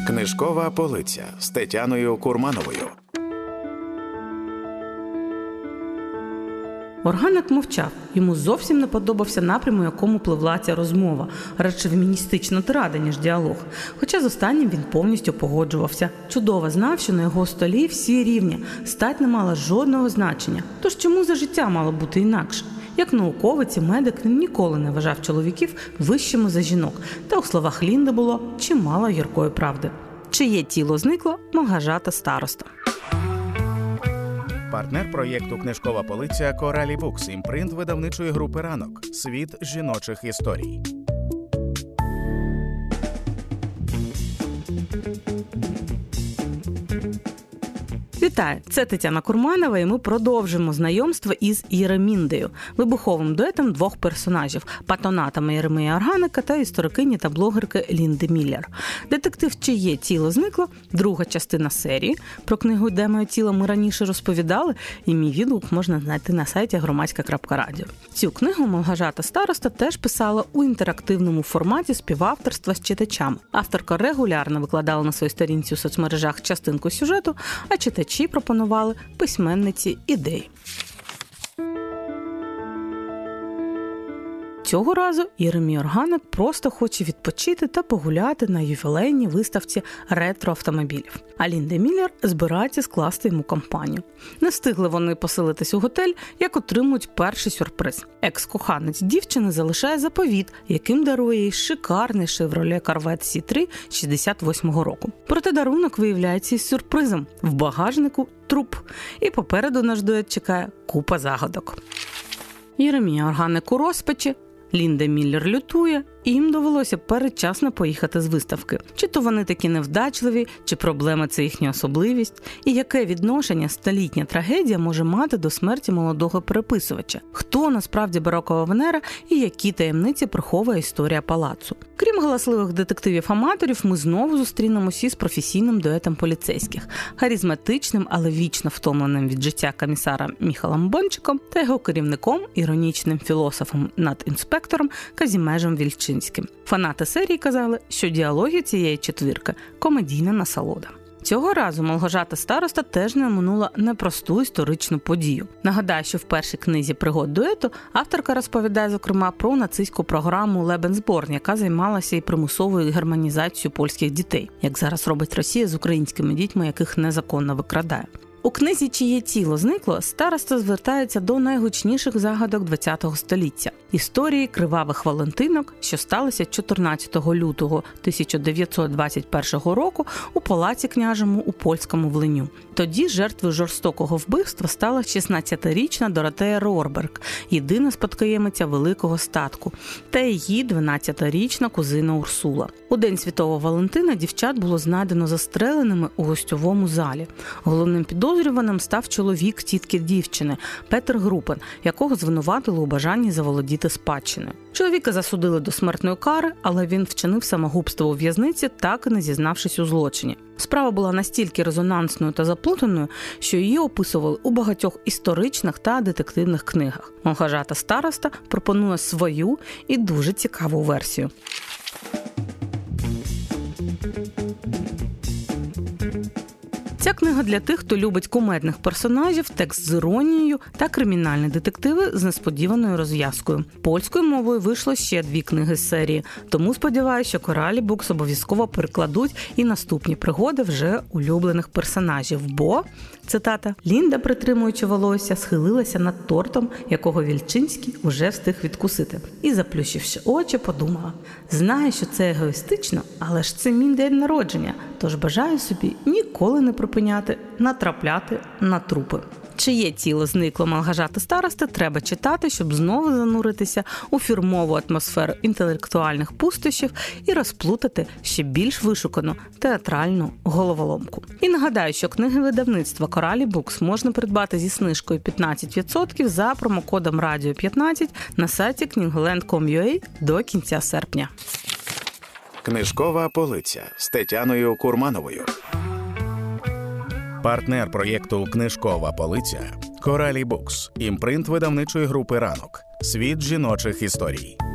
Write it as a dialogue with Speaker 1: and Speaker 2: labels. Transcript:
Speaker 1: Книжкова полиця з Тетяною Курмановою.
Speaker 2: Органик мовчав. Йому зовсім не подобався напрям, у якому пливла ця розмова. Радше феміністична тирада, ніж діалог. Хоча з останнім він повністю погоджувався. Чудово знав, що на його столі всі рівні. Стать не мала жодного значення. Тож чому за життя мало бути інакше? Як науковець і медик, він ніколи не вважав чоловіків вищими за жінок. Та у словах Лінди було чимало гіркої правди. Чиє тіло зникло, Малгажата староста.
Speaker 1: Партнер проєкту «Книжкова полиця» Коралі Букс, імпринт видавничої групи «Ранок». Світ жіночих історій.
Speaker 2: Вітаю! Це Тетяна Курманова, і ми продовжимо знайомство із Єреміндею, вибуховим дуетом двох персонажів – патронатами Єремія Органика та історикині та блогерки Лінди Міллер. Детектив «Чиє тіло зникло» – друга частина серії. Про книгу «Де моє тіло» ми раніше розповідали, і мій відгук можна знайти на сайті громадська.радіо. Цю книгу Малгажата староста теж писала у інтерактивному форматі співавторства з читачами. Авторка регулярно викладала на своїй сторінці у соцмережах частинку сюжету, а читачі пропонували письменниці ідеї. Цього разу Єремій Органик просто хоче відпочити та погуляти на ювілейній виставці ретро-автомобілів. А Лінда Міллер збирається скласти йому компанію. Не встигли вони поселитись у готель, як отримують перший сюрприз. Екс-коханець дівчини залишає заповіт, яким дарує їй шикарний Chevrolet Corvette C3 68-го року. Проте дарунок виявляється із сюрпризом. В багажнику труп. І попереду наш дует чекає купа загадок. Єремій Органик у розпачі, Лінда Міллер лютує, і їм довелося передчасно поїхати з виставки. Чи то вони такі невдачливі, чи проблема – це їхня особливість, і яке відношення столітня трагедія може мати до смерті молодого переписувача? Хто насправді барокова Венера і які таємниці приховує історія палацу? Крім галасливих детективів-аматорів, ми знову зустрінемося із професійним дуетом поліцейських, харизматичним, але вічно втомленим від життя комісара Міхалом Бончиком та його керівником, іронічним філософом над інспектором Казімежем Вільчинським. Фанати серії казали, що діалоги цієї четвірки – комедійна насолода. Цього разу Малгажата староста теж не оминула непросту історичну подію. Нагадаю, що в першій книзі пригод дуету авторка розповідає, зокрема, про нацистську програму «Лебенсборн», яка займалася і примусовою германізацією польських дітей, як зараз робить Росія з українськими дітьми, яких незаконно викрадає. У книзі «Чиє тіло зникло» староста звертається до найгучніших загадок ХХ століття – історії кривавих валентинок, що сталися 14 лютого 1921 року у палаці княжому у польському Волиню. Тоді жертвою жорстокого вбивства стала 16-річна Доротея Рорберг, єдина спадкоємиця великого статку, та її 12-річна кузина Урсула. У День Святого Валентина дівчат було знайдено застреленими у гостьовому залі. Головним підозрюваним став чоловік тітки дівчини Петер Групен, якого звинуватили у бажанні заволодіти спадщиною. Чоловіка засудили до смертної кари, але він вчинив самогубство у в'язниці, так і не зізнавшись у злочині. Справа була настільки резонансною та заплутаною, що її описували у багатьох історичних та детективних книгах. Малгажата староста пропонує свою і дуже цікаву версію. Ця книга для тих, хто любить кумедних персонажів, текст з іронією та кримінальні детективи з несподіваною розв'язкою. Польською мовою вийшло ще 2 книги з серії, тому сподіваюся, що Коралі Букс обов'язково перекладуть і наступні пригоди вже улюблених персонажів, бо, цитата, «Лінда, притримуючи волосся, схилилася над тортом, якого Вільчинський уже встиг відкусити. І, заплющивши очі, подумала, знаю, що це егоїстично, але ж це мій день народження, тож бажаю собі ніколи не натрапляти на трупи». «Чиє тіло зникло» Малгажати старости треба читати, щоб знову зануритися у фірмову атмосферу інтелектуальних пустощів і розплутати ще більш вишукану театральну головоломку. І нагадаю, що книги видавництва Коралі Букс можна придбати зі знижкою 15% за промокодом «Радіо15» на сайті knigland.com.ua до кінця серпня.
Speaker 1: Книжкова полиця з Тетяною Курмановою. Партнер проєкту «Книжкова полиця» Коралі Букс, імпринт видавничої групи «Ранок». Світ жіночих історій.